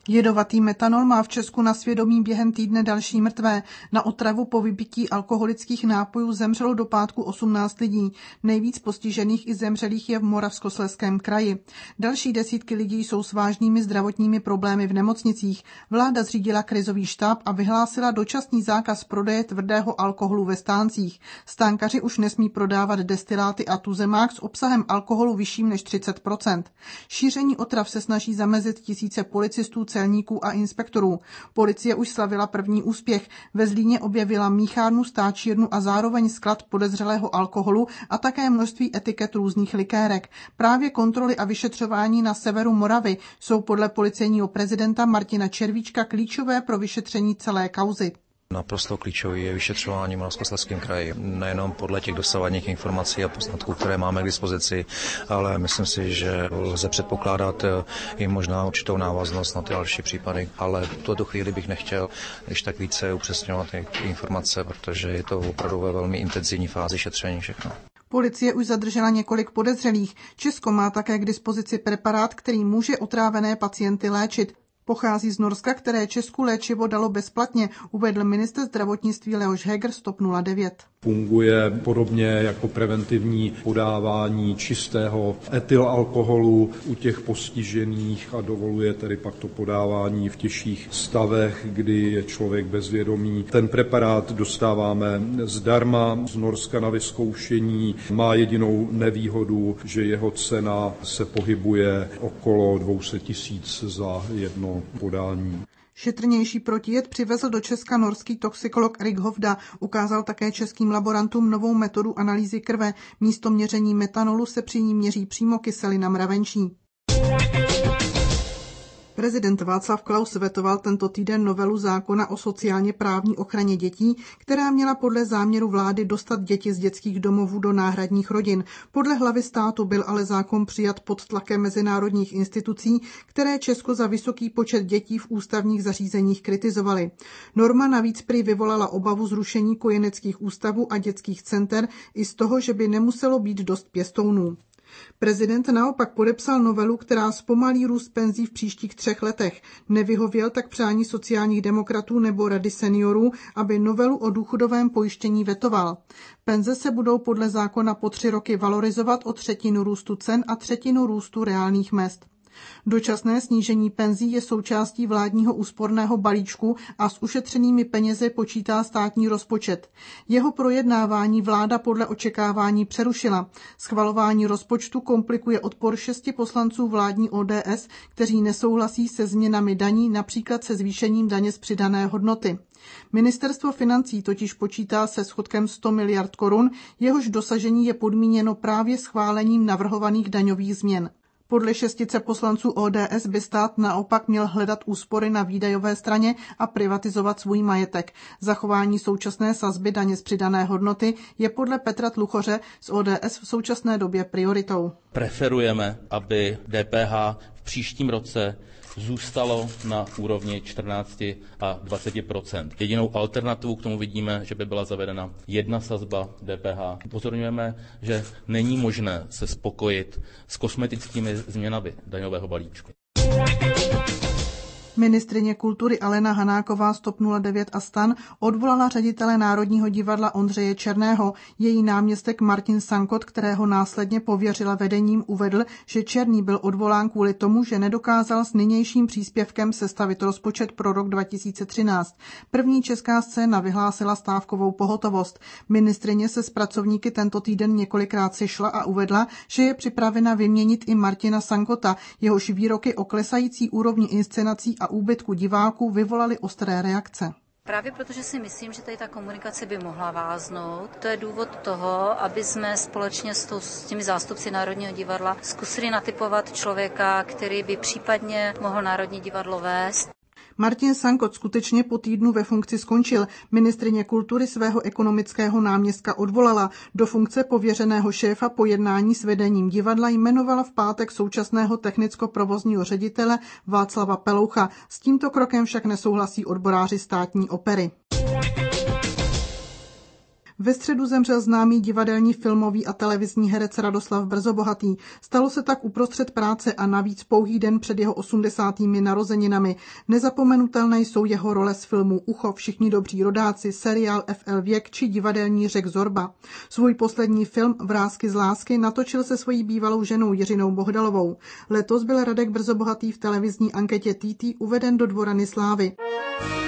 Jedovatý metanol má v Česku na svědomí během týdne další mrtvé. Na otravu po vypití alkoholických nápojů zemřelo do pátku 18 lidí. Nejvíc postižených i zemřelých je v Moravskoslezském kraji. Další desítky lidí jsou s vážnými zdravotními problémy v nemocnicích. Vláda zřídila krizový štáb a vyhlásila dočasný zákaz prodeje tvrdého alkoholu ve stáncích. Stánkaři už nesmí prodávat destiláty a tuzemák s obsahem alkoholu vyšším než 30%. Šíření otrav se snaží zamezit tisíce policistů, celníků a inspektorů. Policie už slavila první úspěch. Ve Zlíně objevila míchárnu, stáčírnu a zároveň sklad podezřelého alkoholu a také množství etiket různých likérek. Právě kontroly a vyšetřování na severu Moravy jsou podle policejního prezidenta Martina Červíčka klíčové pro vyšetření celé kauzy. Naprosto klíčový je vyšetřování v Moravskoslezském kraji. Nejenom podle těch dosavadních informací a poznatků, které máme k dispozici, ale myslím si, že lze předpokládat i možná určitou návaznost na ty další případy. Ale v tuto chvíli bych nechtěl když tak více upřesňovat ty informace, protože je to opravdu ve velmi intenzivní fázi šetření všechno. Policie už zadržela několik podezřelých. Česko má také k dispozici preparát, který může otrávené pacienty léčit. Pochází z Norska, které Česku léčivo dalo bezplatně, uvedl ministr zdravotnictví Leoš Heger z TOP 09. Funguje podobně jako preventivní podávání čistého etylalkoholu u těch postižených a dovoluje tedy pak to podávání v těžších stavech, kdy je člověk bezvědomý. Ten preparát dostáváme zdarma z Norska na vyzkoušení. Má jedinou nevýhodu, že jeho cena se pohybuje okolo 200 000 za jedno podání. Šetrnější protijed přivezl do Česka norský toxikolog Erik Hovda. Ukázal také českým laborantům novou metodu analýzy krve. Místo měření metanolu se při ní měří přímo kyselina mravenčí. Prezident Václav Klaus vetoval tento týden novelu zákona o sociálně právní ochraně dětí, která měla podle záměru vlády dostat děti z dětských domovů do náhradních rodin. Podle hlavy státu byl ale zákon přijat pod tlakem mezinárodních institucí, které Česko za vysoký počet dětí v ústavních zařízeních kritizovaly. Norma navíc prý vyvolala obavu zrušení kojeneckých ústavů a dětských center i z toho, že by nemuselo být dost pěstounů. Prezident naopak podepsal novelu, která zpomalí růst penzí v příštích 3 letech. Nevyhověl tak přání sociálních demokratů nebo Rady seniorů, aby novelu o důchodovém pojištění vetoval. Penze se budou podle zákona po 3 roky valorizovat o 1/3 růstu cen a 1/3 růstu reálných mezd. Dočasné snížení penzí je součástí vládního úsporného balíčku a s ušetřenými penězi počítá státní rozpočet. Jeho projednávání vláda podle očekávání přerušila. Schvalování rozpočtu komplikuje odpor 6 poslanců vládní ODS, kteří nesouhlasí se změnami daní, například se zvýšením daně z přidané hodnoty. Ministerstvo financí totiž počítá se schodkem 100 miliard korun, jehož dosažení je podmíněno právě schválením navrhovaných daňových změn. Podle 6 poslanců ODS by stát naopak měl hledat úspory na výdajové straně a privatizovat svůj majetek. Zachování současné sazby daně z přidané hodnoty je podle Petra Tluchoře z ODS v současné době prioritou. Preferujeme, aby DPH v příštím roce zůstalo na úrovni 14 a 20%. Jedinou alternativu k tomu vidíme, že by byla zavedena jedna sazba DPH. Upozorňujeme, že není možné se spokojit s kosmetickými změnami daňového balíčku. Ministryně kultury Alena Hanáková z TOP 09 a STAN odvolala ředitele Národního divadla Ondřeje Černého. Její náměstek Martin Sankot, kterého následně pověřila vedením, uvedl, že Černý byl odvolán kvůli tomu, že nedokázal s nynějším příspěvkem sestavit rozpočet pro rok 2013. První česká scéna vyhlásila stávkovou pohotovost. Ministryně se s pracovníky tento týden několikrát sešla a uvedla, že je připravena vyměnit i Martina Sankota. Jehož výroky o klesající úrovni inscenací a úbytku diváků vyvolaly ostré reakce. Právě protože si myslím, že tady ta komunikace by mohla váznout. To je důvod toho, aby jsme společně s těmi zástupci Národního divadla zkusili natypovat člověka, který by případně mohl Národní divadlo vést. Martin Sankot skutečně po týdnu ve funkci skončil. Ministryně kultury svého ekonomického náměstka odvolala. Do funkce pověřeného šéfa po jednání s vedením divadla jmenovala v pátek současného technicko-provozního ředitele Václava Peloucha. S tímto krokem však nesouhlasí odboráři státní opery. Ve středu zemřel známý divadelní, filmový a televizní herec Radoslav Brzobohatý. Stalo se tak uprostřed práce a navíc pouhý den před jeho 80. narozeninami. Nezapomenutelné jsou jeho role z filmů Ucho, Všichni dobří rodáci, seriál FL Věk či divadelní Řek Zorba. Svůj poslední film Vrásky z lásky natočil se svojí bývalou ženou Jiřinou Bohdalovou. Letos byl Radek Brzobohatý v televizní anketě TT uveden do Dvorany slávy.